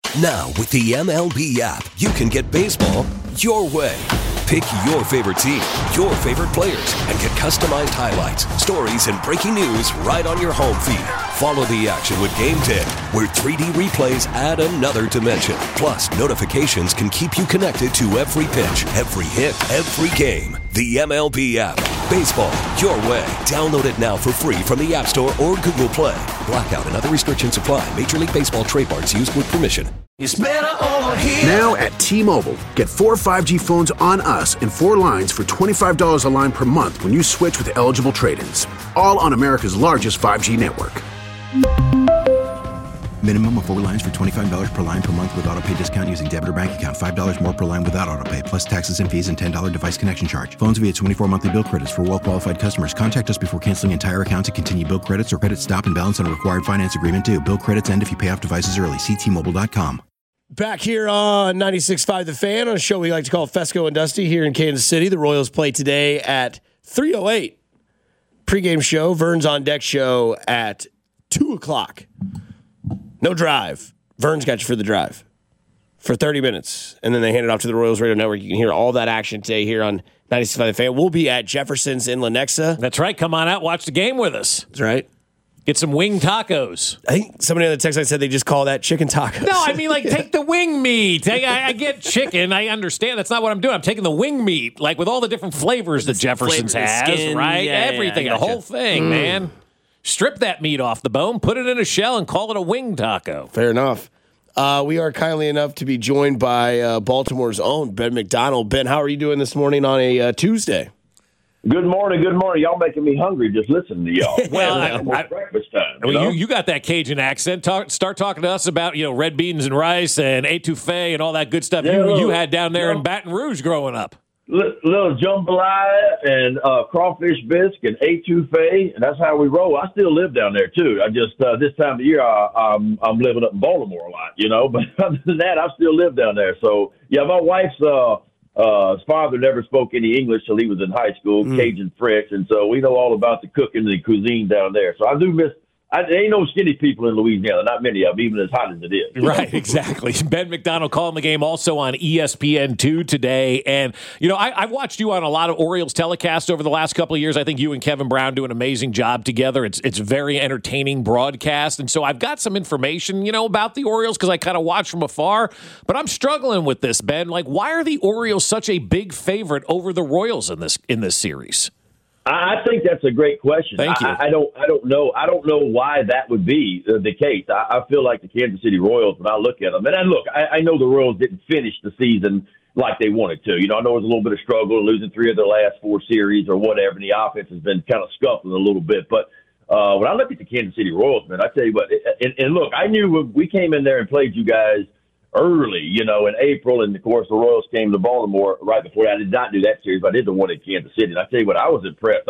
Now, with the MLB app, you can get baseball your way. Pick your favorite team, your favorite players, and get customized highlights, stories, and breaking news right on your home feed. Follow the action with Game Day, where 3D replays add another dimension. Plus, notifications can keep you connected to every pitch, every hit, every game. The MLB app. Baseball your way. Download it now for free from the App Store or Google Play. Blackout and other restrictions apply. Major League Baseball trademarks used with permission. It's better over here. Now at T-Mobile, get 4 5G phones on us and 4 lines for $25 a line per month when you switch with eligible trade-ins. All on America's largest 5G network. Minimum of 4 lines for $25 per line per month with autopay discount using debit or bank account. $5 more per line without autopay, plus taxes and fees and $10 device connection charge. Phones via 24 monthly bill credits for well-qualified customers. Contact us before canceling entire account to continue bill credits or credit stop and balance on a required finance agreement due. Bill credits end if you pay off devices early. See T-Mobile.com. Back here on 96.5 The Fan, on a show we like to call Fesco and Dusty here in Kansas City. The Royals play today at 3:08. Pre-game show, Vern's on deck show at 2 o'clock. No drive. Vern's got you for the drive for 30 minutes. And then they hand it off to the Royals Radio Network. You can hear all that action today here on 96.5 The Fan. We'll be at Jefferson's in Lenexa. That's right. Come on out, watch the game with us. That's right. Get some wing tacos. I think somebody on the text line said they just call that chicken tacos. No, I mean, like, take the wing meat. I get chicken. I understand. That's not what I'm doing. I'm taking the wing meat, like, with all the different flavors that Jefferson's has, skin, right? yeah, everything, the whole thing, man. Strip that meat off the bone, put it in a shell, and call it a wing taco. Fair enough. We are kindly enough to be joined by Baltimore's own Ben McDonald. Ben, how are you doing this morning on a Tuesday? Good morning, good morning. Y'all making me hungry just listening to y'all. Well, breakfast time. You got that Cajun accent. Start talking to us about red beans and rice and etouffee and all that good stuff you had down there in Baton Rouge growing up. Little jambalaya and crawfish bisque and etouffee, and that's how we roll. I still live down there too. I just this time of year I'm living up in Baltimore a lot, But other than that, I still live down there. So yeah, my wife's his father never spoke any English till he was in high school, Cajun French, and so we know all about the cooking and the cuisine down there. So I do miss. There ain't no skinny people in Louisiana, not many of them, even as hot as it is. Right, exactly. Ben McDonald calling the game also on ESPN2 today. And, I've watched you on a lot of Orioles telecasts over the last couple of years. I think you and Kevin Brown do an amazing job together. It's very entertaining broadcast. And so I've got some information, about the Orioles because I kind of watch from afar. But I'm struggling with this, Ben. Like, why are the Orioles such a big favorite over the Royals in this series? I think that's a great question. Thank you. I don't know. I don't know why that would be the case. I feel like the Kansas City Royals, when I look at them, and look, I know the Royals didn't finish the season like they wanted to. I know there was a little bit of struggle, losing 3 of their last 4 series or whatever, and the offense has been kind of scuffling a little bit. But when I look at the Kansas City Royals, man, I tell you what, and look, I knew when we came in there and played you guys early, in April, and of course the Royals came to Baltimore right before that. I did not do that series, but I did the one in Kansas City. And I tell you what, I was impressed.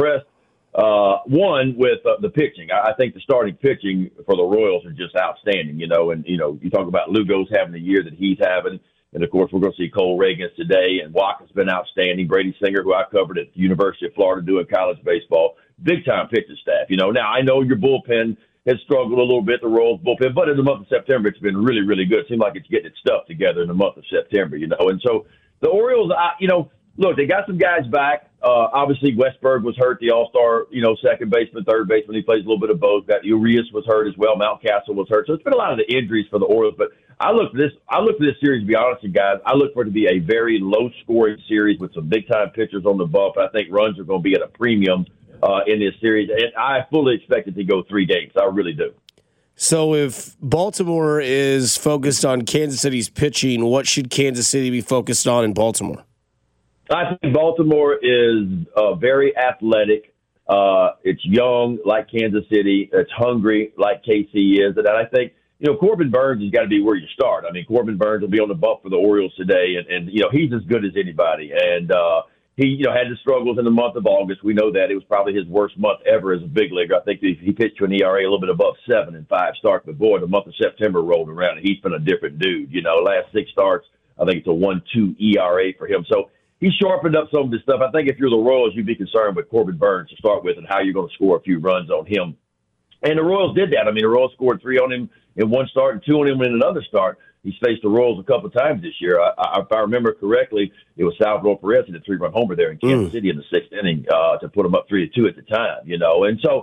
One, with the pitching. I think the starting pitching for the Royals are just outstanding, and you talk about Lugo's having the year that he's having, and of course we're going to see Cole Reagans today, and Walker's been outstanding. Brady Singer, who I covered at the University of Florida doing college baseball, big time pitching staff. Now I know your bullpen has struggled a little bit, the Royals bullpen, but in the month of September, it's been really, really good. It seems like it's getting its stuff together in the month of September, And so the Orioles, look, they got some guys back. Obviously, Westberg was hurt, the all-star, second baseman, third baseman. He plays a little bit of both. Got Urias was hurt as well. Mountcastle was hurt. So it's been a lot of the injuries for the Orioles. But I look for this series, to be honest with you guys, I look for it to be a very low-scoring series with some big-time pitchers on the bump. I think runs are going to be at a premium in this series, and I fully expect it to go 3 games. I really do. So if Baltimore is focused on Kansas City's pitching, what should Kansas City be focused on in Baltimore? I think Baltimore is very athletic. It's young, like Kansas City. It's hungry, like KC is. And I think, Corbin Burns has got to be where you start. Corbin Burns will be on the bump for the Orioles today, and he's as good as anybody. And he, had the struggles in the month of August. We know that. It was probably his worst month ever as a big leaguer. I think he pitched to an ERA a little bit above 7 in 5 starts. But, boy, the month of September rolled around, and he's been a different dude. Last 6 starts, I think it's a 1.2 ERA for him. So he sharpened up some of this stuff. I think if you're the Royals, you'd be concerned with Corbin Burns to start with and how you're going to score a few runs on him And the Royals did that. I mean, the Royals scored 3 on him in one start and 2 on him in another start. He's faced the Royals a couple of times this year. If I remember correctly, it was Salvador Perez who hit a 3-run homer there in Kansas City in the 6th inning to put him up 3-2 at the time, you know. And so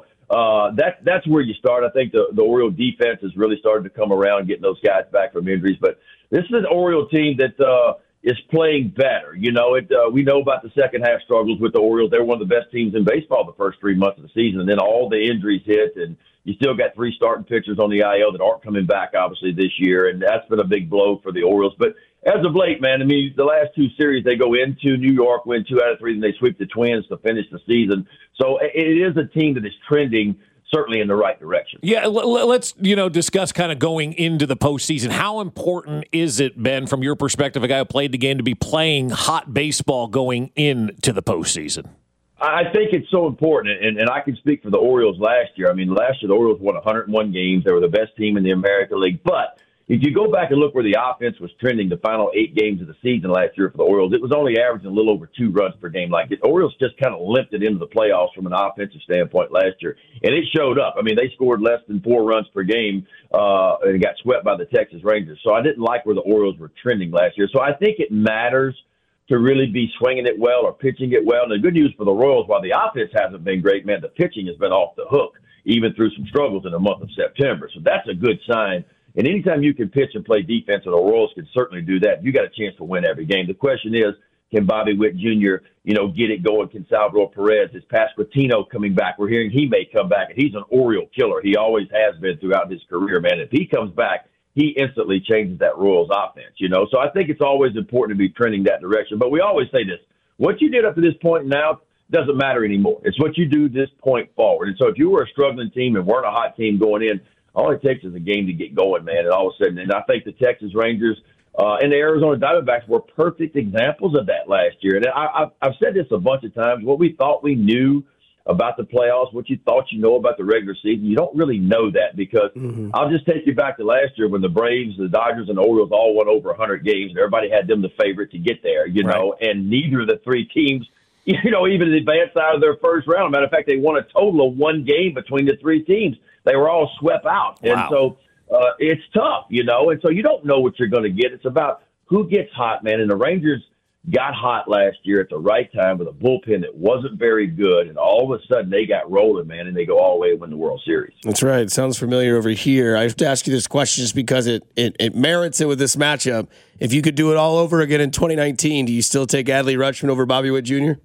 that's where you start. I think the Oriole defense has really started to come around, getting those guys back from injuries. But this is an Oriole team that is playing better. You know, we know about the second half struggles with the Orioles. They were one of the best teams in baseball the first 3 months of the season, and then all the injuries hit, and you still got 3 starting pitchers on the IL that aren't coming back, obviously, this year, and that's been a big blow for the Orioles. But as of late, man, I mean, the last 2 series, they go into New York, win 2 out of 3, and they sweep the Twins to finish the season. So it is a team that is trending certainly in the right direction. Yeah, let's discuss kind of going into the postseason. How important is it, Ben, from your perspective, a guy who played the game, to be playing hot baseball going into the postseason? I think it's so important, and I can speak for the Orioles last year. I mean, last year the Orioles won 101 games. They were the best team in the American League. But if you go back and look where the offense was trending the final 8 games of the season last year for the Orioles, it was only averaging a little over 2 runs per game. Like the Orioles just kind of limped it into the playoffs from an offensive standpoint last year. And it showed up. I mean, they scored less than 4 runs per game and got swept by the Texas Rangers. So I didn't like where the Orioles were trending last year. So I think it matters to really be swinging it well or pitching it well. And the good news for the Royals, while the offense hasn't been great, man, the pitching has been off the hook, even through some struggles in the month of September. So that's a good sign. And anytime you can pitch and play defense, and the Royals can certainly do that, you got a chance to win every game. The question is, can Bobby Witt Jr., get it going? Can Salvador Perez? Is Pasquantino coming back? We're hearing he may come back, and he's an Oriole killer. He always has been throughout his career, man. If he comes back, he instantly changes that Royals offense, So I think it's always important to be trending that direction. But we always say this: what you did up to this point now doesn't matter anymore. It's what you do this point forward. And so if you were a struggling team and weren't a hot team going in, all it takes is a game to get going, man. And all of a sudden, and I think the Texas Rangers and the Arizona Diamondbacks were perfect examples of that last year. And I've said this a bunch of times: what we thought we knew about the playoffs, what you thought about the regular season, you don't really know that, because I'll just take you back to last year when the Braves, the Dodgers, and the Orioles all won over 100 games, and everybody had them the favorite to get there, and neither of the 3 teams, even advanced out of their first round. Matter of fact, they won a total of 1 game between the 3 teams. They were all swept out. Wow. And so it's tough, and so you don't know what you're going to get. It's about who gets hot, man, and the Rangers got hot last year at the right time with a bullpen that wasn't very good, and all of a sudden they got rolling, man, and they go all the way to win the World Series. That's right. It sounds familiar over here. I have to ask you this question just because it merits it with this matchup. If you could do it all over again in 2019, do you still take Adley Rutschman over Bobby Witt Jr.?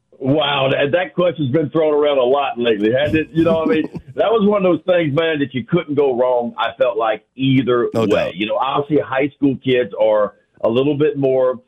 Wow, that question's been thrown around a lot lately, hasn't it? That was one of those things, man, that you couldn't go wrong, I felt like, either way. Obviously high school kids are a little bit more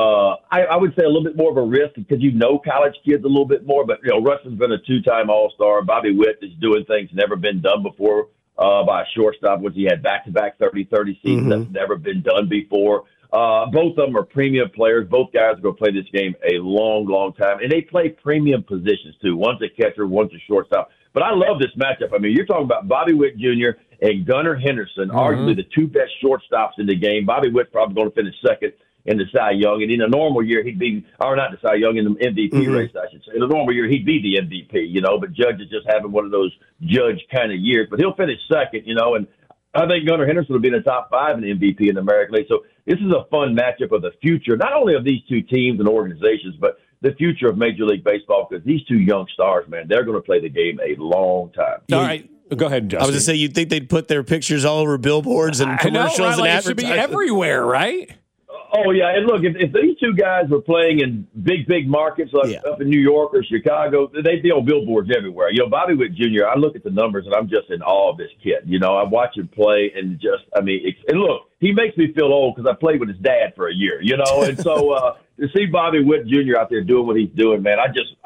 I would say a little bit more of a risk because college kids a little bit more. But, Rutschman's been a 2-time All-Star. Bobby Witt is doing things never been done before by a shortstop, which he had back-to-back 30-30 seasons. That's never been done before. Both of them are premium players. Both guys are going to play this game a long, long time. And they play premium positions, too. One's a catcher, one's a shortstop. But I love this matchup. I mean, you're talking about Bobby Witt Jr. and Gunnar Henderson, arguably the 2 best shortstops in the game. Bobby Witt's probably going to finish second in the Cy Young, and in a normal year he'd be, or not the Cy Young, in the MVP race, I should say. In a normal year he'd be the MVP, but Judge is just having one of those Judge kind of years. But he'll finish second, and I think Gunnar Henderson will be in the top 5 in the MVP in the American League. So this is a fun matchup of the future, not only of these 2 teams and organizations, but the future of Major League Baseball, because these 2 young stars, man, they're going to play the game a long time. All right. Go ahead, Justin. I was going to say, you'd think they'd put their pictures all over billboards and commercials and advertisements. It should be everywhere, right? Oh, yeah. And look, if these 2 guys were playing in big markets like up in New York or Chicago, they'd be on billboards everywhere. Bobby Witt Jr., I look at the numbers and I'm just in awe of this kid. I watch him play and and look, he makes me feel old because I played with his dad for a year, and so to see Bobby Witt Jr. out there doing what he's doing, man,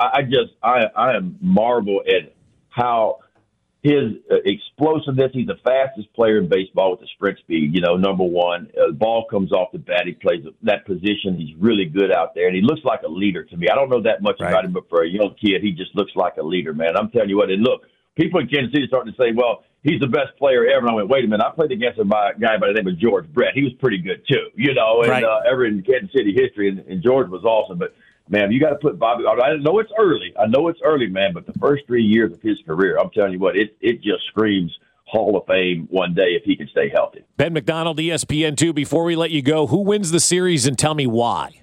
I am marvel at how his explosiveness. He's the fastest player in baseball with the sprint speed, number one. The ball comes off the bat. He plays that position. He's really good out there, and he looks like a leader to me. I don't know that much about him, but for a young kid, he just looks like a leader, man. I'm telling you what, and look, people in Kansas City are starting to say, well, he's the best player ever. And I went, wait a minute, I played against a guy by the name of George Brett. He was pretty good, too, ever in Kansas City history, and George was awesome. But man, you got to put Bobby. I know it's early. Man, but the first 3 years of his career, I'm telling you what, it just screams Hall of Fame one day if he can stay healthy. Ben McDonald, ESPN2. Before we let you go, who wins the series and tell me why?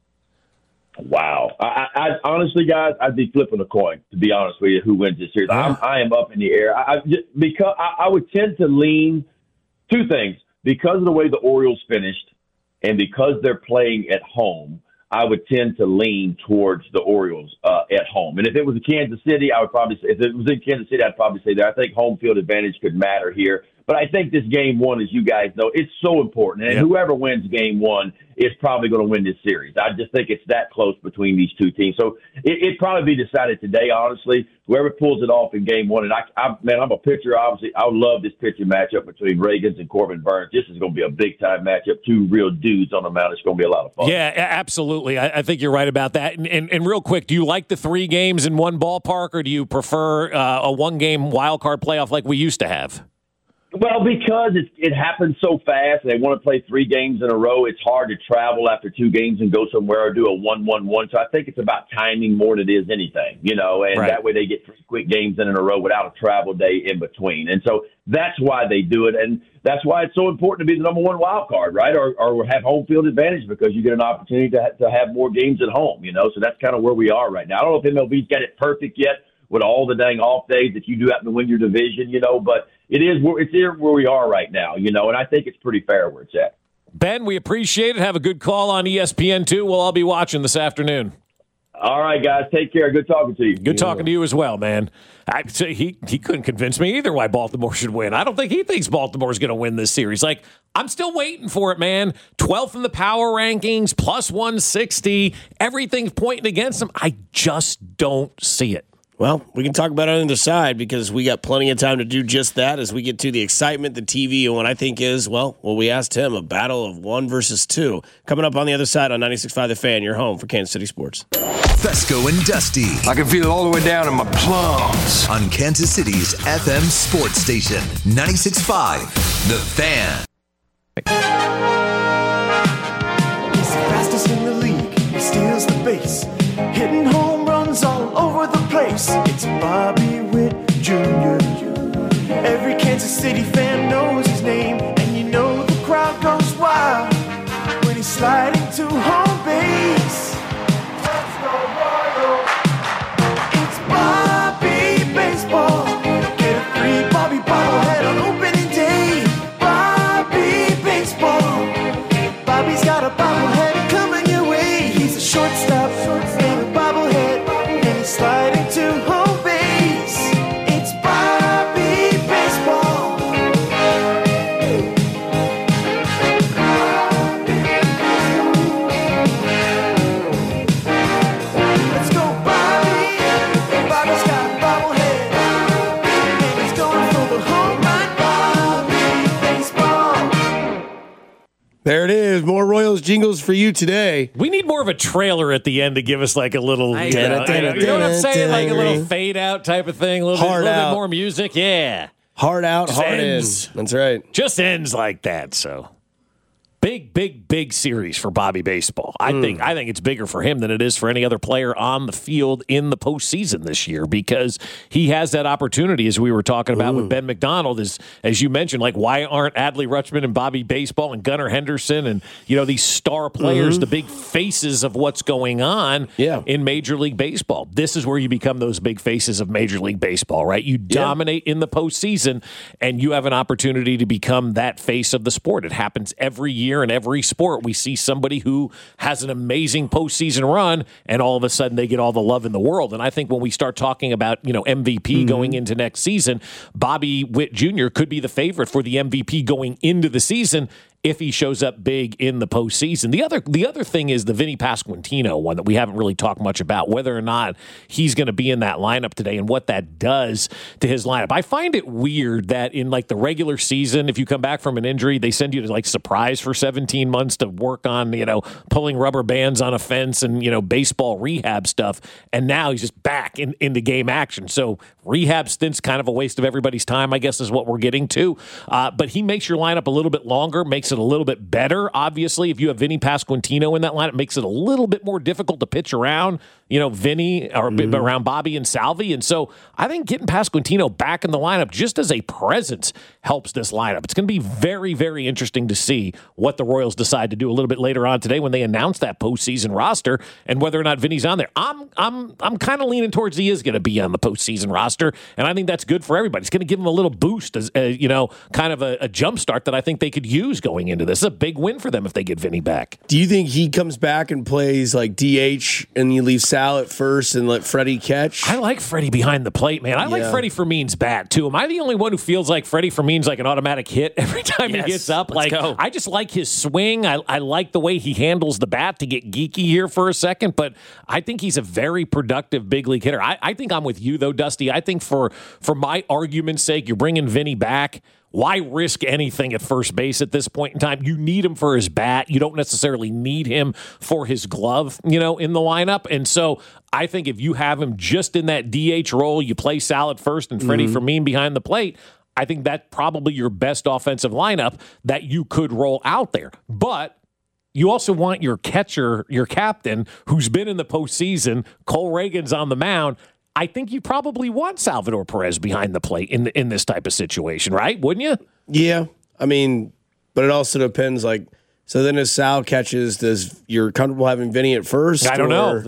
Wow. I honestly, guys, I'd be flipping a coin, to be honest with you, who wins this series. I am up in the air. Because I would tend to lean two things. Because of the way the Orioles finished and because they're playing at home, I would tend to lean towards the Orioles at home. And if it was in Kansas City, I would probably say, if it was in Kansas City, I'd probably say that. I think home field advantage could matter here. But I think this game one, as you guys know, it's so important. And whoever wins game one is probably going to win this series. I just think it's that close between these two teams. So it'd probably be decided today, honestly. Whoever pulls it off in game one. And I'm a pitcher, obviously. I would love this pitching matchup between Reagans and Corbin Burns. This is going to be a big-time matchup. Two real dudes on the mound. It's going to be a lot of fun. Yeah, absolutely. I think you're right about that. And real quick, do you like the 3 games in one ballpark, or do you prefer a one-game wild card playoff like we used to have? Well, because it happens so fast, and they want to play 3 games in a row, it's hard to travel after 2 games and go somewhere or do a 1-1-1. So I think it's about timing more than it is anything, and that way they get 3 quick games in a row without a travel day in between. And so that's why they do it, and that's why it's so important to be the number 1 wild card, right? Or have home field advantage because you get an opportunity to have more games at home, So that's kind of where we are right now. I don't know if MLB's got it perfect yet with all the dang off days that you do happen to win your division, but it's here where we are right now, and I think it's pretty fair where it's at. Ben, we appreciate it. Have a good call on ESPN2. We'll all be watching this afternoon. All right, guys. Take care. Good talking to you. Good talking to you as well, man. He couldn't convince me either why Baltimore should win. I don't think he thinks Baltimore's going to win this series. Like, I'm still waiting for it, man. 12th in the power rankings, plus 160. Everything's pointing against him. I just don't see it. Well, we can talk about it on the other side because we got plenty of time to do just that as we get to the excitement, the TV, and what I think is, well, we asked him, a battle of 1 versus 2. Coming up on the other side on 96.5 The Fan, your home for Kansas City sports. Fesco and Dusty. I can feel it all the way down in my plums. On Kansas City's FM sports station, 96.5 The Fan. He's the fastest in the league. He steals the base. Hitting home runs all over the place. It's Bobby Witt Jr. Every Kansas City fan knows his name, and the crowd goes wild when he's sliding to home base. Let's go Royals! It's Bobby Baseball. Get a free Bobby bobblehead on opening day. Bobby Baseball. Bobby's got a bobblehead coming your way. He's a shortstop. Sliding to home base, it's Bobby Baseball. Let's go Bobby. Bobby's got a bobblehead, and he's going for the home run. Bobby Baseball. There it is. More Royals jingles for you today. We need more of a trailer at the end to give us like a little, you know what I'm saying? Like a little fade out type of thing, a little bit more music. Yeah. Hard out, just hard ends. in. That's right. Just ends like that. So big series for Bobby Baseball. I think it's bigger for him than it is for any other player on the field in the postseason this year because he has that opportunity, as we were talking about with Ben McDonald, as you mentioned, like why aren't Adley Rutschman and Bobby Baseball and Gunnar Henderson and these star players, the big faces of what's going on in Major League Baseball? This is where you become those big faces of Major League Baseball, right? You dominate in the postseason, and you have an opportunity to become that face of the sport. It happens every year. In every sport, we see somebody who has an amazing postseason run, and all of a sudden they get all the love in the world. And I think when we start talking about MVP going into next season, Bobby Witt Jr. could be the favorite for the MVP going into the season if he shows up big in the postseason. The other thing is the Vinny Pasquantino one that we haven't really talked much about, whether or not he's going to be in that lineup today and what that does to his lineup. I find it weird that in like the regular season, if you come back from an injury, they send you to like surprise for 17 months to work on, pulling rubber bands on a fence and, baseball rehab stuff. And now he's just back into game action. So rehab stint's kind of a waste of everybody's time, I guess is what we're getting to. But he makes your lineup a little bit longer, makes makes it a little bit better. Obviously, if you have Vinny Pasquantino in that lineup, it makes it a little bit more difficult to pitch around, Vinny or around Bobby and Salvi. And so I think getting Pasquantino back in the lineup just as a presence helps this lineup. It's going to be very, very interesting to see what the Royals decide to do a little bit later on today when they announce that postseason roster and whether or not Vinny's on there. I'm kind of leaning towards he is going to be on the postseason roster, and I think that's good for everybody. It's going to give him a little boost, as kind of a jump start that I think they could use going into this. It's a big win for them if they get Vinny back. Do you think he comes back and plays like DH and you leave Sal at first and let Freddie catch? I like Freddie behind the plate, man. I like Freddie Fermin's bat too. Am I the only one who feels like Freddie Fermin's like an automatic hit every time he gets up? Let's go. I just like his swing. I like the way he handles the bat, to get geeky here for a second, but I think he's a very productive big league hitter. I think I'm with you though, Dusty. I think for my argument's sake, you're bringing Vinny back. Why risk anything at first base at this point in time? You need him for his bat. You don't necessarily need him for his glove, in the lineup. And so I think if you have him just in that DH role, you play Sal at first and Freddie Fermin behind the plate, I think that's probably your best offensive lineup that you could roll out there. But you also want your catcher, your captain, who's been in the postseason. Cole Reagan's on the mound. I think you probably want Salvador Perez behind the plate in this type of situation, right? Wouldn't you? Yeah. I mean, but it also depends. Like, so then as Sal catches, you're comfortable having Vinny at first? I don't know.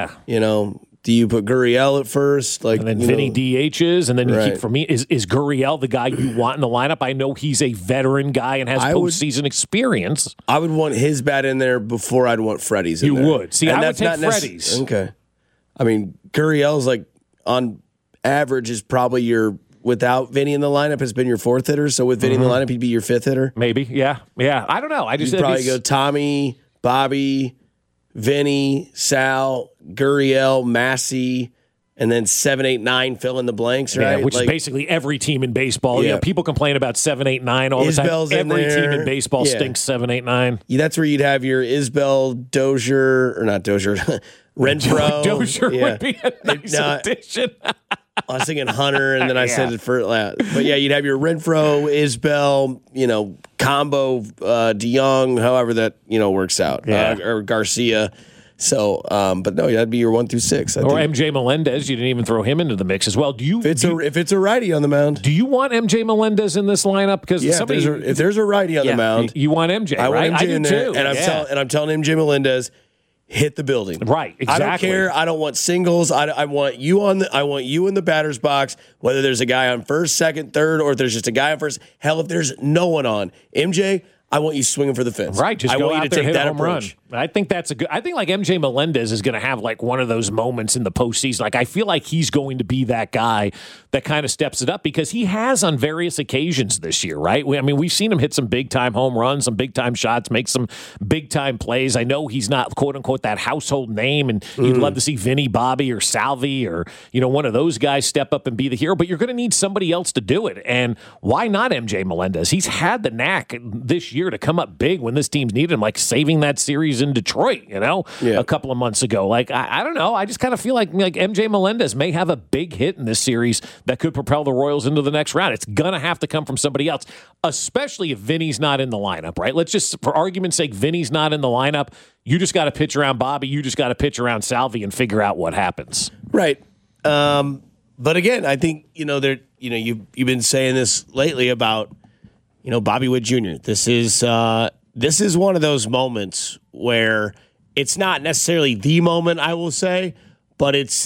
Do you put Gurriel at first? And then Vinny DHs, and then you keep, for me, is Gurriel the guy you want in the lineup? I know he's a veteran guy and has postseason experience. I would want his bat in there before I'd want Freddie's in there. You would. See, I would take Freddie's. Okay. I mean, Gurriel's like, on average, is probably without Vinny in the lineup, has been your fourth hitter. So with Vinny in the lineup, he'd be your fifth hitter. Maybe, yeah. I don't know. You'd probably go Tommy, Bobby, Vinny, Sal, Gurriel, Massey, and then 7, 8, 9 fill in the blanks, right? Yeah, which is basically every team in baseball. Yeah. People complain about 7, 8, 9 all Isbell's the time. Every team in baseball stinks 7, 8, 9. Yeah, that's where you'd have your Isbell, Dozier, or not Dozier, Renfroe. Dozier would be a nice addition. I was thinking Hunter, and then I said it for but yeah, you'd have your Renfroe, Isbell, combo, DeYoung, however that works out, or Garcia. So, but no, that'd be your 1 through 6. Or MJ Melendez, you didn't even throw him into the mix as well. If it's a righty on the mound, do you want MJ Melendez in this lineup? Because if there's a righty on the mound, you want MJ. I right? want MJ I do in there, too. and I'm telling MJ Melendez, hit the building. Right, exactly. I don't care. I don't want singles. I want you I want you in the batter's box, whether there's a guy on first, second, third, or if there's just a guy on first. Hell, if there's no one on. MJ, I want you swinging for the fence. Right, just go out there and hit a home run. I think that's a good. I think like MJ Melendez is going to have like one of those moments in the postseason. Like I feel like he's going to be that guy that kind of steps it up because he has on various occasions this year. Right? We've seen him hit some big time home runs, some big time shots, make some big time plays. I know he's not quote unquote that household name, and you'd love to see Vinny, Bobby, or Salvi, or one of those guys step up and be the hero. But you're going to need somebody else to do it. And why not MJ Melendez? He's had the knack this year to come up big when this team's needed him, like saving that series in Detroit, a couple of months ago. Like, I don't know. I just kind of feel like MJ Melendez may have a big hit in this series that could propel the Royals into the next round. It's going to have to come from somebody else, especially if Vinny's not in the lineup, right? Let's just, for argument's sake, Vinny's not in the lineup. You just got to pitch around Bobby. You just got to pitch around Salvi and figure out what happens. Right. But again, I think, you've been saying this lately about, Bobby Witt Jr. This is one of those moments where it's not necessarily the moment, I will say, but it's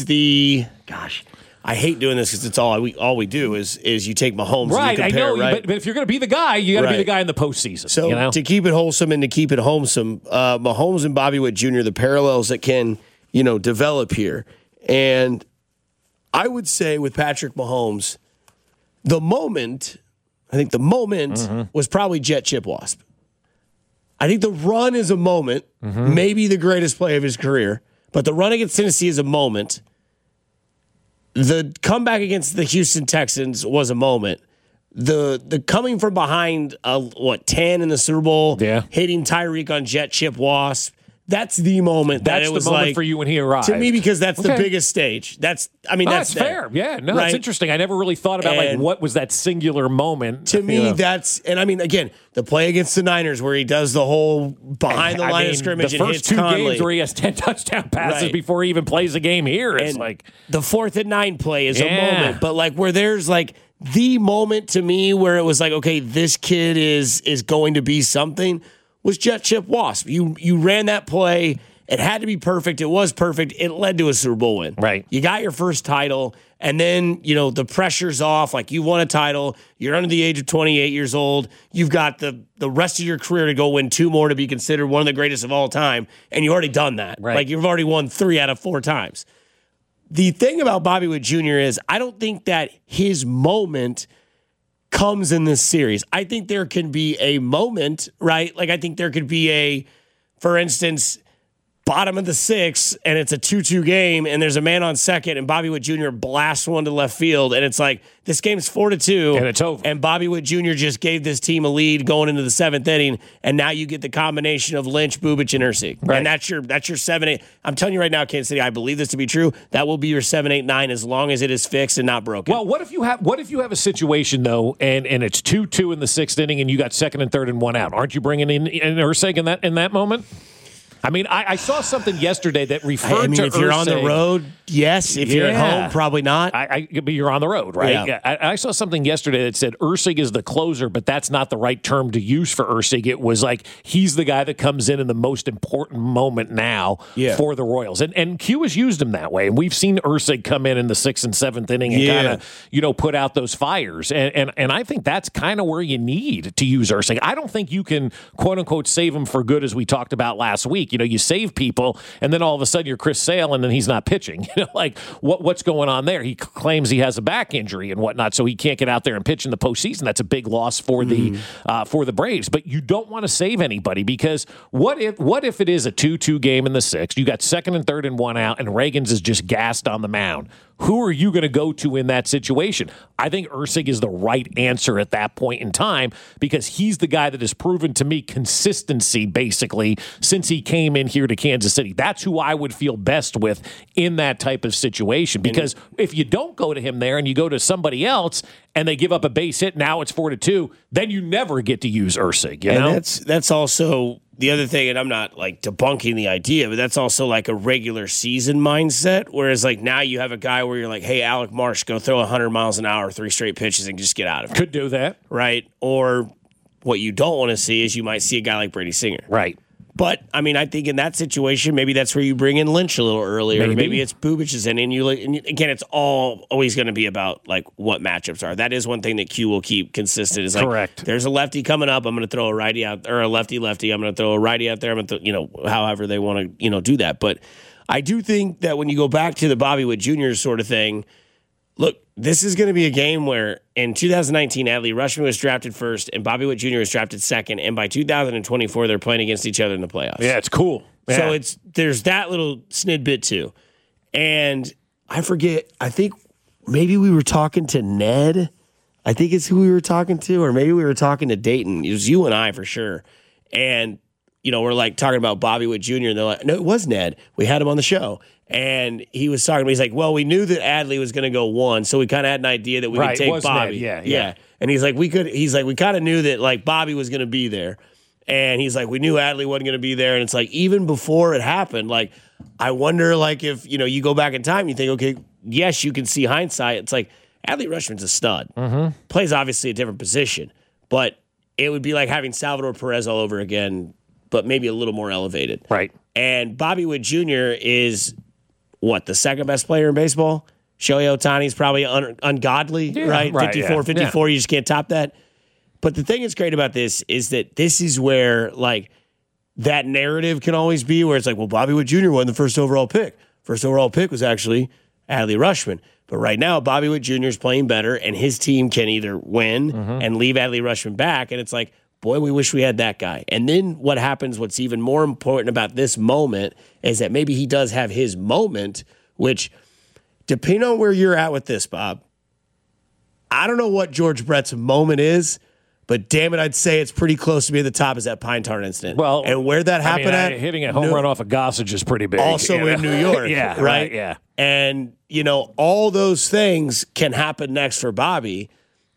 I hate doing this because it's all we do is you take Mahomes right, and you compare, I know, right? But if you're going to be the guy, you got to be the guy in the postseason. So to keep it wholesome and to keep it homesome, Mahomes and Bobby Witt Jr., the parallels that can, develop here. And I would say with Patrick Mahomes, the moment was probably Jet Chip Wasp. I think the run is a moment, maybe the greatest play of his career, but the run against Tennessee is a moment. The comeback against the Houston Texans was a moment. The coming from behind 10 in the Super Bowl, hitting Tyreek on Jet Chip Wasp, That's the moment. That's it was the moment like, for you when he arrived. To me, because that's the Okay. biggest stage. That's fair. Yeah, no, right? that's interesting. I never really thought about like what was that singular moment. To me, that's, and I mean, again, the play against the Niners where he does the whole behind the line of scrimmage the and first hits two Conley. games where he has 10 touchdown passes Right. before he even plays a game here. It's And like the 4th and 9 play is a Yeah. moment, but like where there's like the moment to me where it was like, okay, this kid is going to be something was Jet Chip Wasp. You ran that play. It had to be perfect. It was perfect. It led to a Super Bowl win. Right. You got your first title, and then, the pressure's off. Like, you won a title. You're under the age of 28 years old. You've got the rest of your career to go win 2 more to be considered one of the greatest of all time, and you already done that. Right. Like, you've already won 3 out of 4 times. The thing about Bobby Witt Jr. is I don't think that his moment comes in this series. I think there can be a moment, right? Like, I think there could be for instance, bottom of the 6th, and it's a 2-2 game, and there's a man on second, and Bobby Witt Jr. blasts one to left field, and it's like, this game's 4-2. And it's over. And Bobby Witt Jr. just gave this team a lead going into the 7th inning, and now you get the combination of Lynch, Bubic, and Ursig. Right. And that's your 7-8. I'm telling you right now, Kansas City, I believe this to be true. That will be your 7-8-9 as long as it is fixed and not broken. Well, what if you have a situation though, and it's 2-2 in the 6th inning, and you got 2nd and 3rd and 1 out? Aren't you bringing in Ursig in that moment? I mean, I saw something yesterday that referred to if you're on the Ursig. road, yes. If you're at home, probably not. But you're on the road, right? Yeah. I saw something yesterday that said Ursig is the closer, but that's not the right term to use for Ursig. It was like he's the guy that comes in the most important moment now for the Royals. And Q has used him that way. And we've seen Ursig come in the 6th and 7th inning and kind of, put out those fires. And I think that's kind of where you need to use Ursig. I don't think you can, quote unquote, save him for good, as we talked about last week. You save people, and then all of a sudden you're Chris Sale, and then he's not pitching. Like what's going on there? He claims he has a back injury and whatnot, so he can't get out there and pitch in the postseason. That's a big loss for the Braves. But you don't want to save anybody, because what if it is a 2-2 game in the 6th? You got 2nd and 3rd and 1 out, and Reagans is just gassed on the mound. Who are you going to go to in that situation? I think Ursig is the right answer at that point in time, because he's the guy that has proven to me consistency, basically, since he came in here to Kansas City. That's who I would feel best with in that type of situation, because if you don't go to him there and you go to somebody else and they give up a base hit, now it's 4-2, then you never get to use Ursig. You know? That's also the other thing, and I'm not like debunking the idea, but that's also like a regular season mindset. Whereas like now you have a guy where you're like, hey, Alec Marsh, go throw 100 miles an hour, 3 straight pitches, and just get out of it. Could do that. Right. Or what you don't want to see is you might see a guy like Brady Singer. Right. But, I mean, I think in that situation, maybe that's where you bring in Lynch a little earlier. Maybe it's Bubic's in, and again, it's always going to be about like what matchups are. That is one thing that Q will keep consistent. Is like, correct. There's a lefty coming up. I'm going to throw a righty out, or a lefty. I'm going to throw a righty out there. I'm going to, however they want to, do that. But I do think that when you go back to the Bobby Witt Jr. sort of thing, look, this is going to be a game where in 2019, Adley Rutschman was drafted first and Bobby Witt Jr. was drafted second. And by 2024, they're playing against each other in the playoffs. Yeah, it's cool. Yeah. So there's that little snidbit too. And I forget, I think maybe we were talking to Ned. I think it's who we were talking to, or maybe we were talking to Dayton. It was you and I for sure. And, we're like talking about Bobby Witt Jr. And they're like, no, it was Ned. We had him on the show. And he was talking to me. He's like, well, we knew that Adley was going to go 1, so we kind of had an idea that we could take Bobby. Ned. Yeah. And he's like, we kind of knew that like Bobby was going to be there. And he's like, we knew Adley wasn't going to be there. And it's like, even before it happened, like, I wonder, like, if, you go back in time, you think, okay, yes, you can see hindsight. It's like, Adley Rutschman's a stud. Mm-hmm. Plays obviously a different position. But it would be like having Salvador Perez all over again, but maybe a little more elevated. Right. And Bobby Witt Jr. is, the second best player in baseball? Shohei Ohtani's probably ungodly, right? 54, 54, you just can't top that. But the thing that's great about this is that this is where, like, that narrative can always be where it's like, well, Bobby Witt Jr. won the first overall pick. First overall pick was actually Adley Rutschman. But right now, Bobby Witt Jr. is playing better, and his team can either win and leave Adley Rutschman back, and it's like, boy, we wish we had that guy. And then what happens, what's even more important about this moment is that maybe he does have his moment, which, depending on where you're at with this, Bob, I don't know what George Brett's moment is, But damn it, I'd say it's pretty close to being the top is that Pine Tar incident. Well, and where that happened hitting a home run off of Gossage is pretty big. Also in New York. Yeah, right? Yeah. And, all those things can happen next for Bobby.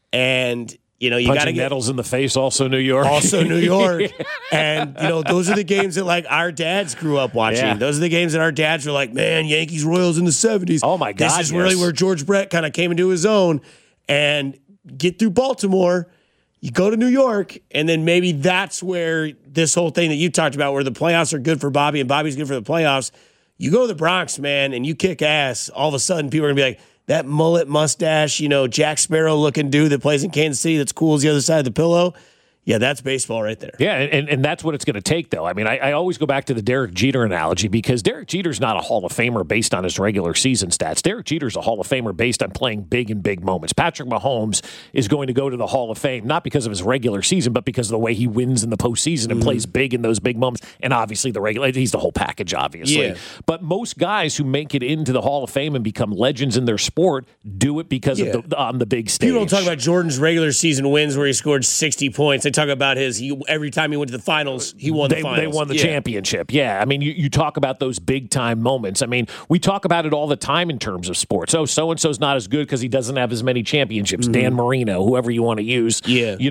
And, you got to get Nettles in the face, also New York. Also New York. And, those are the games that, like, our dads grew up watching. Yeah. Those are the games that our dads were like, man, Yankees, Royals in the 70s. Oh, my God, This is really where George Brett kind of came into his own. And get through Baltimore, you go to New York, and then maybe that's where this whole thing that you talked about, where the playoffs are good for Bobby and Bobby's good for the playoffs, you go to the Bronx, man, and you kick ass, all of a sudden people are going to be like, that mullet mustache, Jack Sparrow looking dude that plays in Kansas City that's cool as the other side of the pillow. Yeah, that's baseball right there. Yeah, and that's what it's going to take, though. I mean, I always go back to the Derek Jeter analogy because Derek Jeter's not a Hall of Famer based on his regular season stats. Derek Jeter's a Hall of Famer based on playing big in big moments. Patrick Mahomes is going to go to the Hall of Fame, not because of his regular season, but because of the way he wins in the postseason and plays big in those big moments. And obviously, he's the whole package, obviously. Yeah. But most guys who make it into the Hall of Fame and become legends in their sport do it because of on the big stage. People don't talk about Jordan's regular season wins where he scored 60 points. They talk about every time he went to the finals, he won the finals. They won the championship. Yeah. I mean, you talk about those big-time moments. I mean, we talk about it all the time in terms of sports. Oh, so-and-so's not as good because he doesn't have as many championships. Dan Marino, whoever you want to use,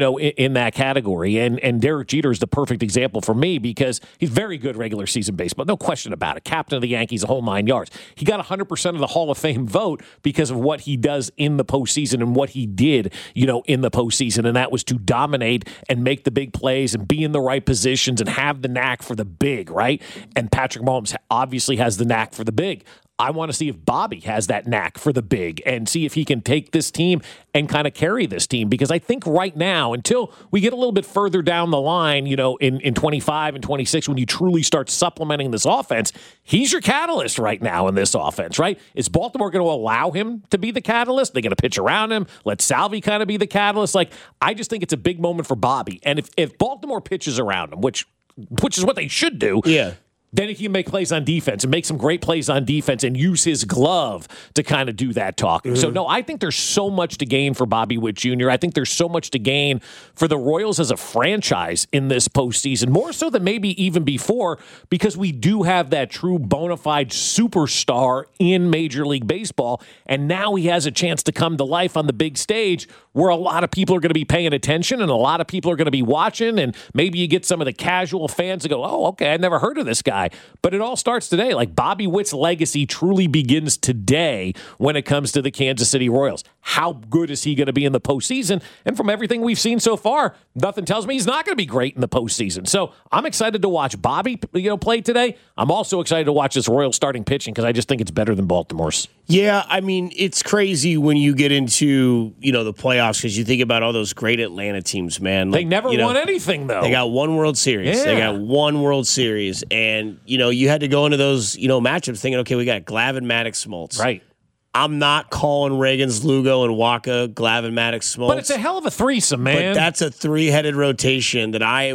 in that category. And Derek Jeter is the perfect example for me because he's very good regular season baseball. No question about it. Captain of the Yankees, the whole 9 yards. He got 100% of the Hall of Fame vote because of what he does in the postseason and what he did, in the postseason. And that was to dominate and make the big plays and be in the right positions and have the knack for the big, right? And Patrick Mahomes obviously has the knack for the big. I want to see if Bobby has that knack for the big and see if he can take this team and kind of carry this team. Because I think right now, until we get a little bit further down the line, in 25 and 26, when you truly start supplementing this offense, he's your catalyst right now in this offense, right? Is Baltimore going to allow him to be the catalyst? They're going to pitch around him, let Salvi kind of be the catalyst. Like, I just think it's a big moment for Bobby. And if Baltimore pitches around him, which is what they should do, then he can make plays on defense and make some great plays on defense and use his glove to kind of do that talking. So, no, I think there's so much to gain for Bobby Witt Jr. I think there's so much to gain for the Royals as a franchise in this postseason, more so than maybe even before, because we do have that true bona fide superstar in Major League Baseball, and now he has a chance to come to life on the big stage where a lot of people are going to be paying attention and a lot of people are going to be watching, and maybe you get some of the casual fans to go, oh, okay, I never heard of this guy. But it all starts today. Like, Bobby Witt's legacy truly begins today when it comes to the Kansas City Royals. How good is he going to be in the postseason? And from everything we've seen so far, nothing tells me he's not going to be great in the postseason. So I'm excited to watch Bobby, play today. I'm also excited to watch this Royals starting pitching because I just think it's better than Baltimore's. Yeah, I mean, it's crazy when you get into, the playoffs because you think about all those great Atlanta teams, man. They never won anything, though. They got one World Series. Yeah. They got one World Series. And, you had to go into those, matchups thinking, okay, we got Glavine, Maddox, Smoltz. Right. I'm not calling Reagans, Lugo, and Waka, Glavine, Maddox, Smoltz. But it's a hell of a threesome, man. But that's a three-headed rotation that I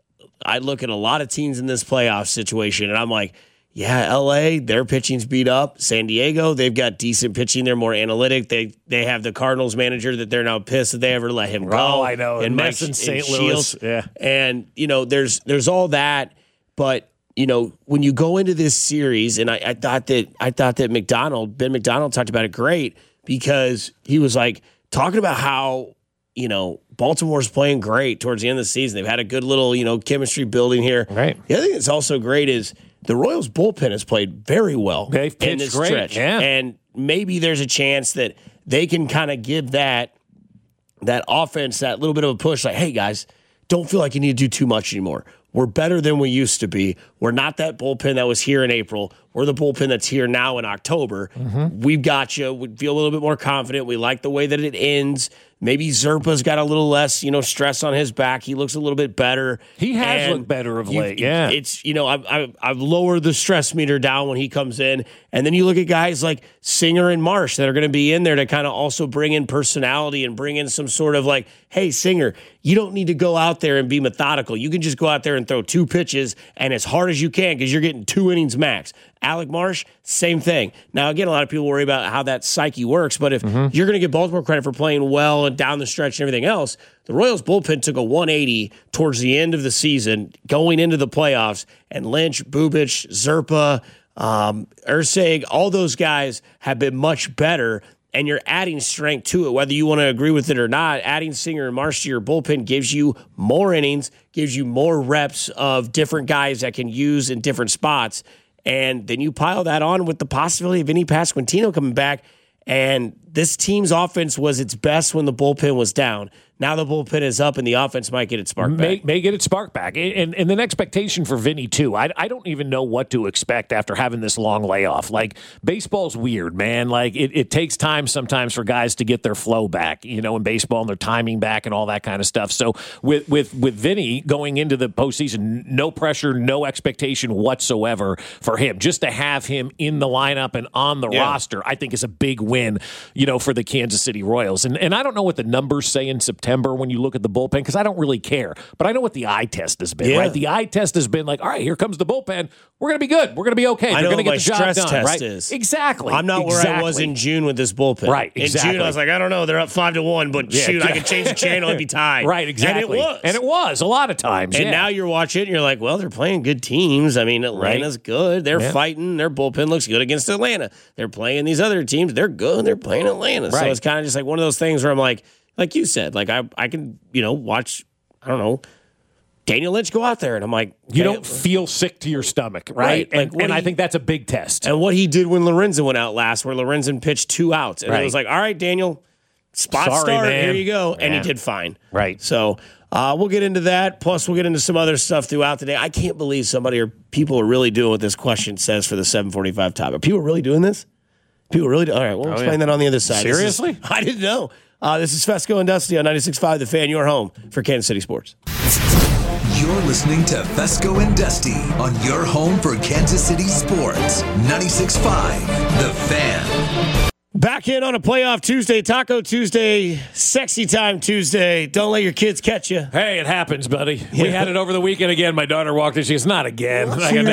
look at a lot of teams in this playoff situation, and I'm like, yeah, LA, their pitching's beat up. San Diego, they've got decent pitching. They're more analytic. They have the Cardinals manager that they're now pissed that they ever let him go. Oh, I know. And Mike in St. Louis. Yeah. And, there's all that. But, when you go into this series, and I thought that Ben McDonald talked about it great because he was like talking about how, Baltimore's playing great towards the end of the season. They've had a good little, chemistry building here. Right. The other thing that's also great is the Royals bullpen has played very well. They've pitched in this great, stretch. yeah. And maybe there's a chance that they can kind of give that offense that little bit of a push, like, hey, guys, don't feel like you need to do too much anymore. We're better than we used to be. We're not that bullpen that was here in April. We're the bullpen that's here now in October. We've got you. We feel a little bit more confident. We like the way that it ends. Maybe Zerpa's got a little less, stress on his back. He looks a little bit better. He has looked better of late. Yeah, it's I've lowered the stress meter down when he comes in, and then you look at guys like Singer and Marsh that are going to be in there to kind of also bring in personality and bring in some sort of like, hey, Singer, you don't need to go out there and be methodical. You can just go out there and throw 2 pitches and as hard as you can because you're getting 2 innings max. Alec Marsh, same thing. Now, again, a lot of people worry about how that psyche works, but if you're going to give Baltimore credit for playing well and down the stretch and everything else, the Royals bullpen took a 180 towards the end of the season, going into the playoffs, and Lynch, Bubic, Zerpa, Ursig, all those guys have been much better, and you're adding strength to it, whether you want to agree with it or not. Adding Singer and Marsh to your bullpen gives you more innings, gives you more reps of different guys that can use in different spots, and then you pile that on with the possibility of Vinny Pasquantino coming back, and this team's offense was its best when the bullpen was down. Now the bullpen is up, and the offense might get its spark back. May get its spark back. And an expectation for Vinny, too. I don't even know what to expect after having this long layoff. Like, baseball's weird, man. Like, it takes time sometimes for guys to get their flow back, in baseball, and their timing back and all that kind of stuff. So with Vinny going into the postseason, no pressure, no expectation whatsoever for him. Just to have him in the lineup and on the roster, I think is a big win, for the Kansas City Royals. And I don't know what the numbers say in September when you look at the bullpen, because I don't really care. But I know what the eye test has been, right? The eye test has been like, all right, here comes the bullpen. We're going to be good. We're going to be okay. They're going to get the job done, right? Is. Exactly. I'm not where I was in June with this bullpen. Right, exactly. In June, I was like, I don't know. They're up 5-1, but shoot, I could change the channel and be tied. Right, exactly. And it was a lot of times. And now you're watching it and you're like, well, they're playing good teams. I mean, Atlanta's good. They're fighting. Their bullpen looks good against Atlanta. They're playing these other teams. They're good. They're playing Atlanta. So it's kind of just like one of those things where I'm like you said, like I can, watch, I don't know, Daniel Lynch go out there, and I'm like, you don't feel sick to your stomach, right? And I think that's a big test. And what he did when Lorenzen went out last, where Lorenzen pitched 2 outs, and it was like, all right, Daniel, start, man. Here you go, and he did fine. Right. So we'll get into that. Plus, we'll get into some other stuff throughout the day. I can't believe people are really doing what this question says for the 745 top. Are people really doing this? People really do. All right, we'll explain that on the other side. Seriously? I didn't know. This is Fesco and Dusty on 96.5 The Fan, your home for Kansas City sports. You're listening to Fesco and Dusty on your home for Kansas City sports. 96.5 The Fan. Back in on a playoff Tuesday, Taco Tuesday, Sexy Time Tuesday. Don't let your kids catch you. Hey, it happens, buddy. Yeah. We had it over the weekend again. My daughter walked in. She goes, not again.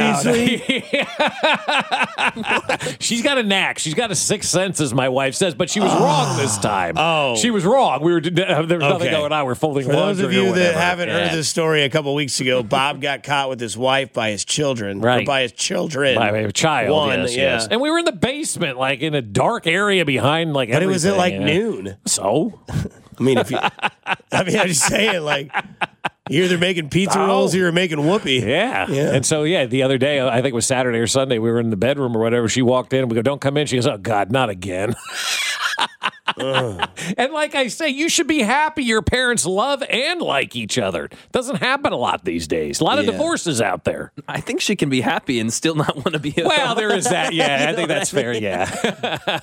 She's got a knack. She's got a sixth sense, as my wife says, but she was wrong this time. Oh. She was wrong. There was nothing going on. We're folding laundry. For those of you that haven't heard this story a couple weeks ago, Bob got caught with his wife by his children. Right. Or by his children. By a child, yes. And we were in the basement, like in a dark area behind, like, but it was at like noon. So, I mean, I'm just saying, like, you're either making pizza rolls or you're making whoopee. Yeah. And so, the other day, I think it was Saturday or Sunday, we were in the bedroom or whatever. She walked in and we go, don't come in. She goes, oh God, not again. And like I say, you should be happy your parents love and like each other. Doesn't happen a lot these days. A lot of divorces out there. I think she can be happy and still not want to be alone. Well, there is that. Yeah, I think that's fair. Yeah.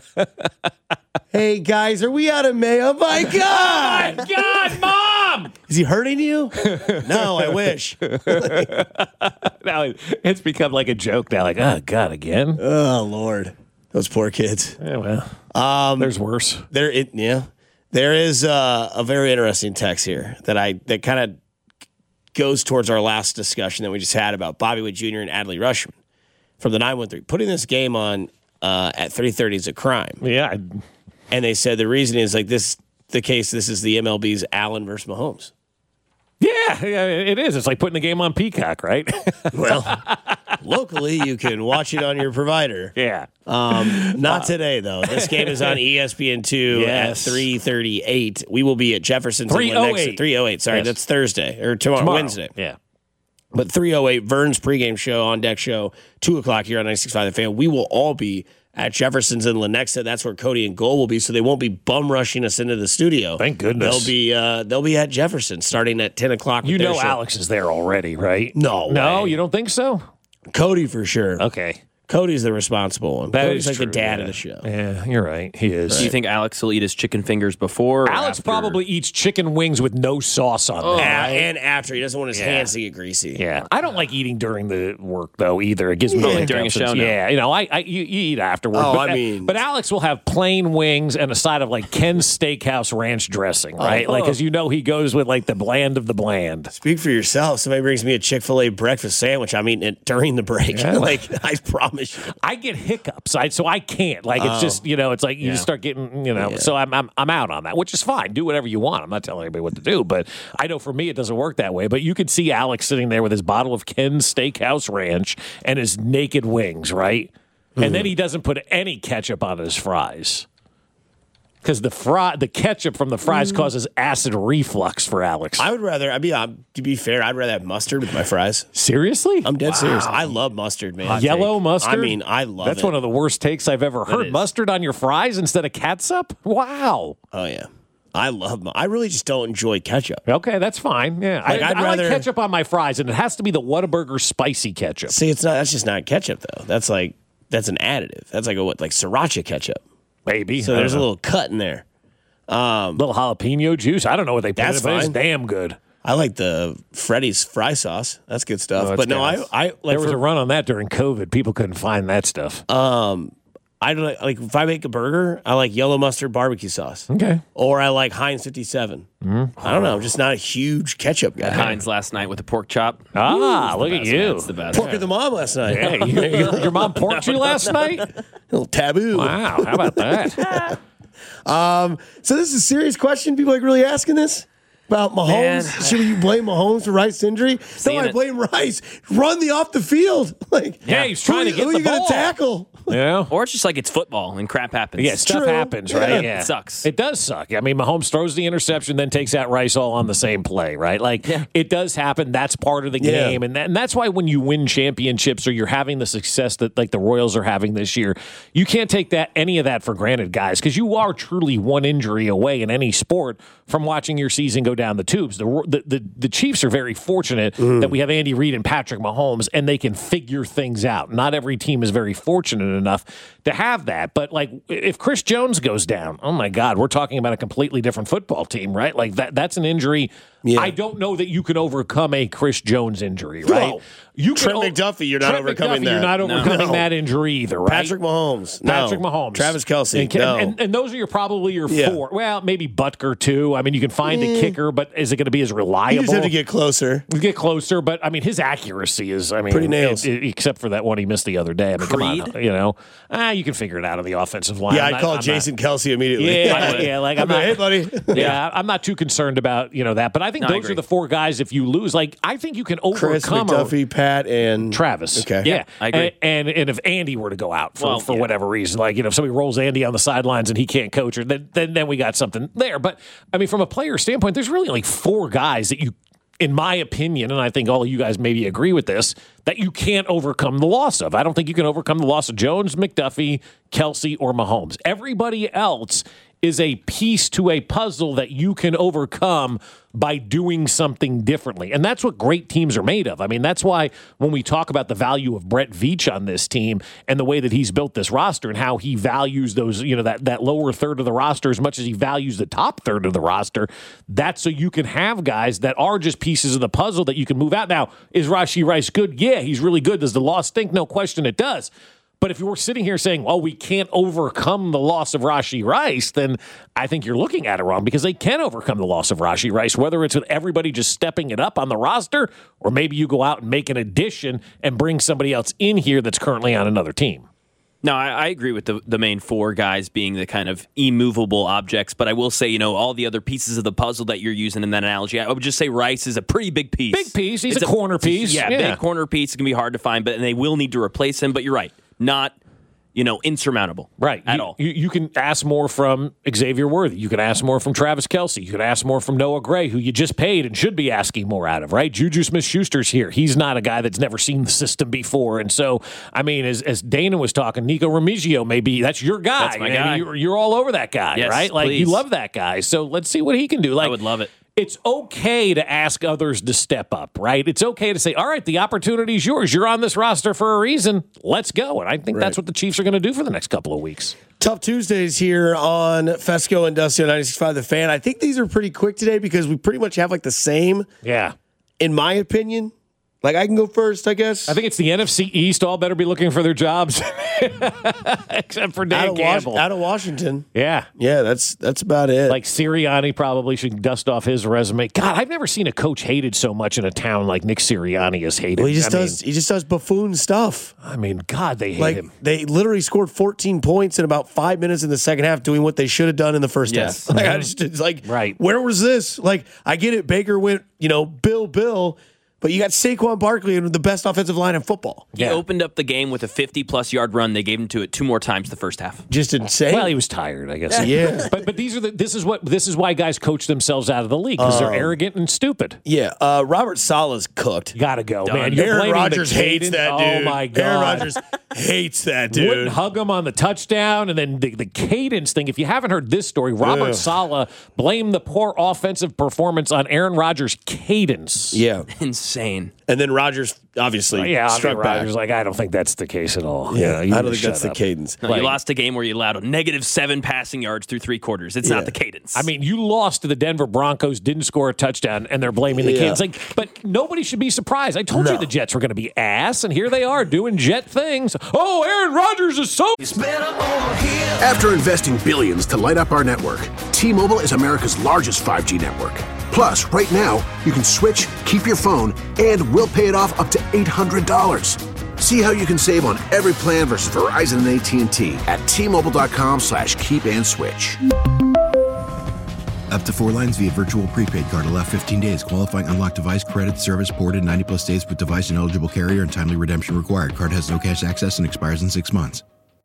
Hey guys, are we out of mayo? My God! Oh my God, Mom! Is he hurting you? No, I wish. Now it's become like a joke now. Like, oh God, again? Oh Lord, those poor kids. Yeah, well, there's worse. There is a very interesting text here that kind of goes towards our last discussion that we just had about Bobby Witt Jr. and Adley Rutschman from the 913. Putting this game on at 3:30 is a crime. Yeah. And they said the reason is like this the is the MLB's Allen versus Mahomes. Yeah, it is. It's like putting the game on Peacock, right? Well, locally you can watch it on your provider. Yeah. Not today, though. This game is on ESPN2 at 3:38. We will be at Jefferson's 3:08. 3:08. Sorry, that's Thursday or tomorrow, Wednesday. Yeah. But 3:08, Vern's pregame show, on deck show, 2 o'clock here on 96.5 The Fan. We will all be at Jefferson's in Lenexa. That's where Cody and Goal will be, so they won't be bum rushing us into the studio. Thank goodness. They'll be at Jefferson starting at 10 o'clock. You know Alex is there already, right? No, you don't think so? Cody for sure. Okay. Cody's the responsible one. That Cody's is like true, the dad yeah. of the show. Yeah, you're right. He is. Do you think Alex will eat his chicken fingers before? Or Alex after? probably eats chicken wings with no sauce on them. And after. He doesn't want his hands to get greasy. Yeah, I don't like eating during the work though either. It gives me like during a show. Yeah, you eat afterwards. Oh, but, but Alex will have plain wings and a side of like Ken's Steakhouse ranch dressing, right? Like, because he goes with like the bland of the bland. Speak for yourself. Somebody brings me a Chick-fil-A breakfast sandwich. I'm eating it during the break. Yeah. Like, I promise you. I get hiccups, so I can't. Like, it's just it's like you just start getting So I'm out on that, which is fine. Do whatever you want. I'm not telling anybody what to do, but I know for me it doesn't work that way. But you could see Alex sitting there with his bottle of Ken's Steakhouse Ranch and his naked wings, right? And then he doesn't put any ketchup on his fries. Because the ketchup from the fries causes acid reflux for Alex. I would rather, to be fair, I'd rather have mustard with my fries. Seriously? I'm dead serious. I love mustard, man. Yellow mustard? I mean, I love That's it. one of the worst takes I've ever heard. Mustard on your fries instead of catsup? Wow. Oh, yeah. I really just don't enjoy ketchup. Okay, that's fine. Yeah. Like, I rather like ketchup on my fries, and it has to be the Whataburger spicy ketchup. See, that's just not ketchup, though. That's an additive. That's like sriracha ketchup. Maybe. So there's a little cut in there. Little jalapeno juice. I don't know what they put in it, but it's fine. damn good. I like the Freddy's fry sauce. That's good stuff. But no, I like there was a run on that during COVID. People couldn't find that stuff. I don't like if I make a burger, I like yellow mustard barbecue sauce. Okay. Or I like Heinz 57. I don't know. I'm just not a huge ketchup guy. Heinz last night with the pork chop. Look at you. That's the best. Pork with the mom last night. Yeah, your mom porked you last night? A little taboo. Wow, how about that? So this is a serious question. People really asking this about Mahomes. Man. Should you blame Mahomes for Rice's injury? No, I blame Rice. Run the off the field. He's trying to get who the are you going ball. to tackle? Yeah. Or it's just like it's football and crap happens. Yeah, stuff happens, right? Yeah. It sucks. It does suck. I mean, Mahomes throws the interception, then takes out Rice all on the same play, right? It does happen. That's part of the game. And that's why when you win championships or you're having the success that like the Royals are having this year, you can't take any of that for granted, guys, because you are truly one injury away in any sport from watching your season go down the tubes. The Chiefs are very fortunate that we have Andy Reid and Patrick Mahomes, and they can figure things out. Not every team is very fortunate enough to have that. But if Chris Jones goes down, oh my God, we're talking about a completely different football team, right? Like that's an injury. Yeah. I don't know that you can overcome a Chris Jones injury, right? No. Trent McDuffie, you're not overcoming that. You're not overcoming that injury either, right? Patrick Mahomes. Patrick Mahomes. Travis Kelce. And those are probably your four. Well, maybe Butker too. I mean, you can find a kicker, but is it going to be as reliable? You just have to get closer. But I mean, his accuracy is, pretty nails. Except for that one he missed the other day. I mean, come on, you can figure it out on the offensive line. Yeah, I called Jason Kelce immediately. Yeah, like I'm not, hey, buddy. Yeah, I'm not too concerned about that. But I think those are the four guys. If you lose, I think you can overcome Chris, McDuffie, Pat, and Travis. Okay, yeah, I agree. And if Andy were to go out for whatever reason, if somebody rolls Andy on the sidelines and he can't coach, or then we got something there. But I mean, from a player standpoint, there's really only four guys that you, in my opinion, and I think all of you guys maybe agree with this, that you can't overcome the loss of. I don't think you can overcome the loss of Jones, McDuffie, Kelce, or Mahomes. Everybody else is a piece to a puzzle that you can overcome by doing something differently. And that's what great teams are made of. I mean, that's why when we talk about the value of Brett Veach on this team and the way that he's built this roster and how he values those, that lower third of the roster as much as he values the top third of the roster, that's so you can have guys that are just pieces of the puzzle that you can move out. Now, is Rashee Rice good? Yeah, he's really good. Does the loss stink? No question it does. But if you were sitting here saying, well, we can't overcome the loss of Rashee Rice, then I think you're looking at it wrong, because they can overcome the loss of Rashee Rice, whether it's with everybody just stepping it up on the roster, or maybe you go out and make an addition and bring somebody else in here that's currently on another team. No, I agree with the main four guys being the kind of immovable objects, but I will say, all the other pieces of the puzzle that you're using in that analogy, I would just say Rice is a pretty big piece. Big piece. He's a corner piece. Yeah, big corner piece. It's going to be hard to find, and they will need to replace him, but you're right. Not, insurmountable. Right. At all. You can ask more from Xavier Worthy. You can ask more from Travis Kelce. You can ask more from Noah Gray, who you just paid and should be asking more out of, right? Juju Smith-Schuster's here. He's not a guy that's never seen the system before. And so, I mean, as Dana was talking, Nico Remigio, that's your guy. That's my guy. You're all over that guy, yes, right? Like, please. you love that guy. So let's see what he can do. I would love it. it's okay to ask others to step up, right? It's okay to say, all right, the opportunity's yours. You're on this roster for a reason. Let's go. And I think that's what the Chiefs are going to do for the next couple of weeks. Tough Tuesdays here on Fesco and Dusty on 96.5 The Fan. I think these are pretty quick today because we pretty much have like the same, in my opinion. Like, I can go first, I guess. I think it's the NFC East. All better be looking for their jobs, except for Dan Campbell. Out of Washington. Yeah. Yeah, that's about it. Like, Sirianni probably should dust off his resume. God, I've never seen a coach hated so much in a town like Nick Sirianni is hated. Well, he just does buffoon stuff. I mean, God, they hate him. They literally scored 14 points in about 5 minutes in the second half doing what they should have done in the first half. Like, it's like, where was this? Like, I get it. Baker went, Bill. But you got Saquon Barkley and the best offensive line in football. He opened up the game with a 50-plus yard run. They gave him to it 2 more times the first half. Just insane. Well, he was tired, I guess. Yeah. But this is why guys coach themselves out of the league because they're arrogant and stupid. Yeah. Robert Saleh's cooked. You gotta go, man. Aaron Rodgers hates that dude. Oh my God. Aaron Rodgers hates that dude. Wouldn't hug him on the touchdown, and then the cadence thing. If you haven't heard this story, Robert Saleh blamed the poor offensive performance on Aaron Rodgers' cadence. Yeah. Insane. And then Rodgers obviously struck back. Rodgers I don't think that's the case at all. Yeah, I don't think that's the cadence. No, you lost a game where you allowed a -7 passing yards through 3 quarters. It's not the cadence. I mean, you lost to the Denver Broncos, didn't score a touchdown, and they're blaming the cadence. Like, but nobody should be surprised. I told you the Jets were going to be ass, and here they are doing Jet things. Oh, Aaron Rodgers is so... After investing billions to light up our network, T-Mobile is America's largest 5G network. Plus, right now, you can switch, keep your phone, and we'll pay it off up to $800. See how you can save on every plan versus Verizon and AT&T at T-Mobile.com/keep-and-switch. Up to 4 lines via virtual prepaid card. Allow 15 days. Qualifying unlocked device credit service ported 90-plus days with device and eligible carrier and timely redemption required. Card has no cash access and expires in 6 months.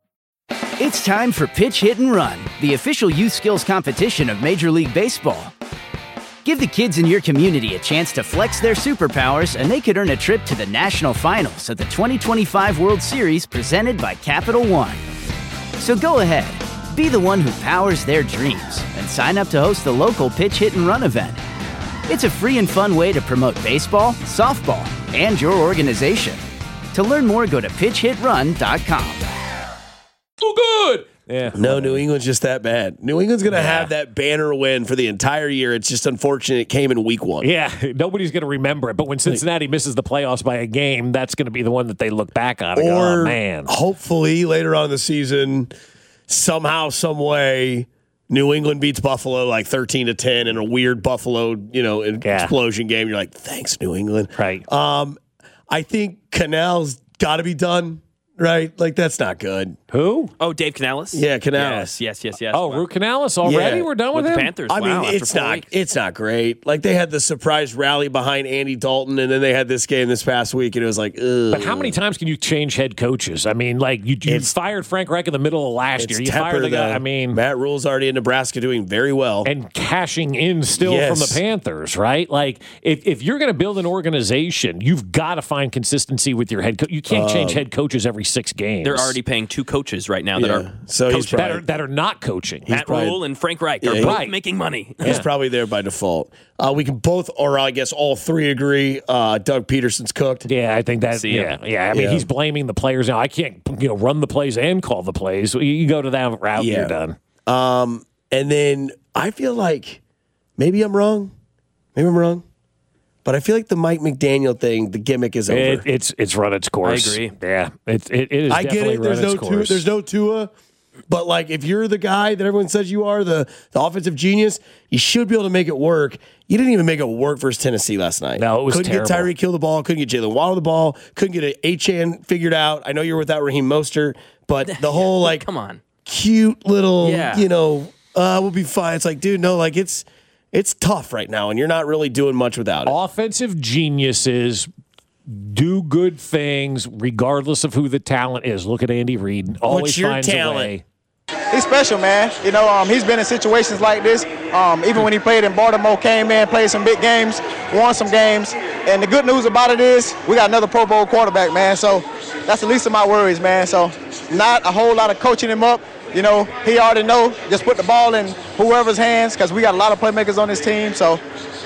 It's time for Pitch Hit and Run, the official youth skills competition of Major League Baseball. Give the kids in your community a chance to flex their superpowers, and they could earn a trip to the national finals of the 2025 World Series presented by Capital One. So go ahead, be the one who powers their dreams, and sign up to host the local Pitch Hit and Run event. It's a free and fun way to promote baseball, softball, and your organization. To learn more, go to pitchhitrun.com. So good! Yeah. No, New England's just that bad. New England's going to have that banner win for the entire year. It's just unfortunate it came in week 1. Yeah, nobody's going to remember it. But when Cincinnati misses the playoffs by a game, that's going to be the one that they look back on and go, oh, man. Hopefully later on in the season, somehow, some way, New England beats Buffalo like 13-10 in a weird Buffalo, explosion game. You're like, thanks, New England. Right. I think Canal's got to be done. Right? Like, that's not good. Who? Oh, Dave Canales? Yeah, Canales. Yes. Oh, Root Canales already? Yeah. We're done with him? The Panthers. I mean, it's not great. Like, they had the surprise rally behind Andy Dalton, and then they had this game this past week, and it was like, ugh. But how many times can you change head coaches? I mean, like, you fired Frank Reich in the middle of last year. You fired the guy. I mean, Matt Rule's already in Nebraska doing very well. And cashing in still from the Panthers, right? Like, if you're going to build an organization, you've got to find consistency with your head coach. You can't change head coaches every 6 games. They're already paying 2 coaches right now that are that are not coaching. Matt Rule and Frank Reich are both making money. He's probably there by default. We can both, or I guess all 3 agree, Doug Peterson's cooked. Yeah, I think that. Yeah. I mean, he's blaming the players now. I can't, run the plays and call the plays. You go to that route, you're done. And then I feel like maybe I'm wrong. But I feel like the Mike McDaniel thing, the gimmick is over. It's run its course. I agree. Yeah, it is. I get it. There's no Tua, but like if you're the guy that everyone says you are, the offensive genius, you should be able to make it work. You didn't even make it work versus Tennessee last night. No, it was terrible. Couldn't get Tyreek Hill the ball. Couldn't get Jalen Waddle the ball. Couldn't get Achane figured out. I know you're without Raheem Mostert, but the whole come on, cute little we'll be fine. It's like, dude, no, like it's tough right now, and you're not really doing much without it. Offensive geniuses do good things regardless of who the talent is. Look at Andy Reid. Always finds a way. He's special, man. He's been in situations like this. Even when he played in Baltimore, came in, played some big games, won some games. And the good news about it is we got another Pro Bowl quarterback, man. So that's the least of my worries, man. So not a whole lot of coaching him up. He already know. Just put the ball in whoever's hands because we got a lot of playmakers on this team. So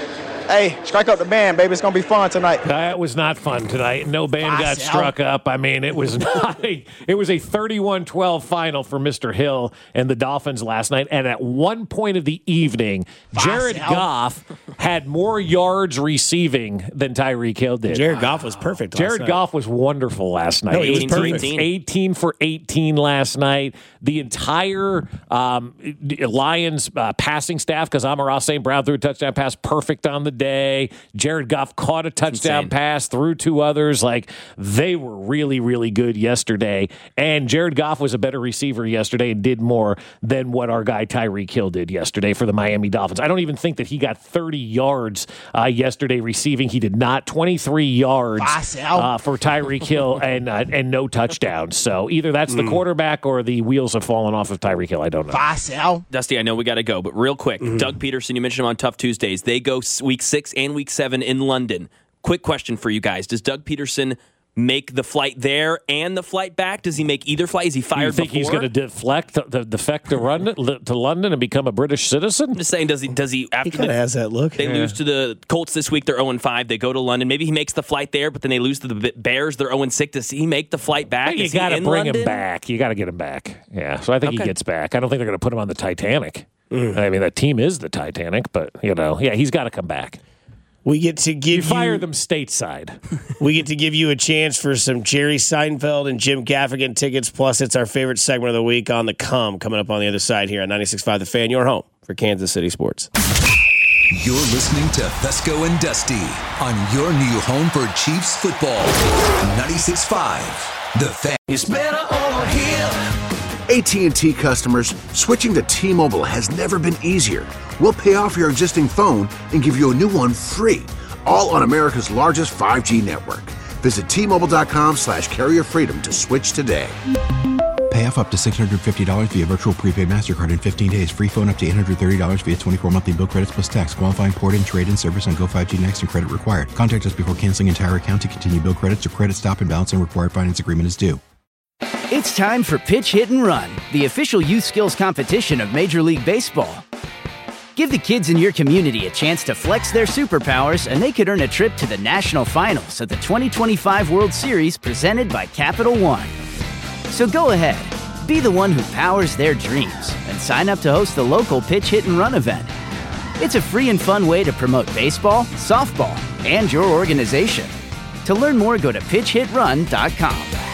Hey, strike up the band, baby. It's going to be fun tonight. That was not fun tonight. No band got struck up. I mean, it was not it was a 31-12 final for Mr. Hill and the Dolphins last night. And at one point of the evening, Jared Goff had more yards receiving than Tyreek Hill did. Jared Goff was perfect last Jared night. Goff was wonderful last night. No, he was perfect. 18 for 18 last night. The entire Lions passing staff, because Amon-Ra St. Brown threw a touchdown pass perfect on the day. Jared Goff caught a touchdown pass, threw two others. Like, they were really, really good yesterday. And Jared Goff was a better receiver yesterday and did more than what our guy Tyreek Hill did yesterday for the Miami Dolphins. I don't even think that he got 30 yards yesterday receiving. He did not. 23 yards for Tyreek Hill and no touchdowns. So either that's the quarterback or the wheels have fallen off of Tyreek Hill. I don't know. Dusty, I know we got to go, but real quick, Doug Peterson, you mentioned him on Tough Tuesdays. They go week 6 and week 7 in London. Quick question for you guys. Does Doug Peterson make the flight there and the flight back? Does he make either flight? Is he fired before? You think he's going to defect to London and become a British citizen? I'm just saying, does he after He kind of has that look. They lose to the Colts this week, they're 0-5. They go to London. Maybe he makes the flight there, but then they lose to the Bears, they're 0-6. Does he make the flight back? You got to bring him back. You got to get him back. Yeah, so I think he gets back. I don't think they're going to put him on the Titanic. I mean, that team is the Titanic, but, he's got to come back. We get to give you fire them stateside. We get to give you a chance for some Jerry Seinfeld and Jim Gaffigan tickets. Plus, it's our favorite segment of the week on the coming up on the other side here on 96.5 The Fan, your home for Kansas City sports. You're listening to Fesco and Dusty on your new home for Chiefs football. 96.5 The Fan. It's better over here. AT&T customers, switching to T-Mobile has never been easier. We'll pay off your existing phone and give you a new one free, all on America's largest 5G network. Visit T-Mobile.com/carrier freedom to switch today. Pay off up to $650 via virtual prepaid MasterCard in 15 days. Free phone up to $830 via 24 monthly bill credits plus tax. Qualifying port and trade-in service on Go 5G Next and credit required. Contact us before canceling entire account to continue bill credits or credit stop and balance and required finance agreement is due. It's time for Pitch, Hit, and Run, the official youth skills competition of Major League Baseball. Give the kids in your community a chance to flex their superpowers, and they could earn a trip to the national finals at the 2025 World Series presented by Capital One. So go ahead, be the one who powers their dreams, and sign up to host the local Pitch, Hit, and Run event. It's a free and fun way to promote baseball, softball, and your organization. To learn more, go to pitchhitrun.com.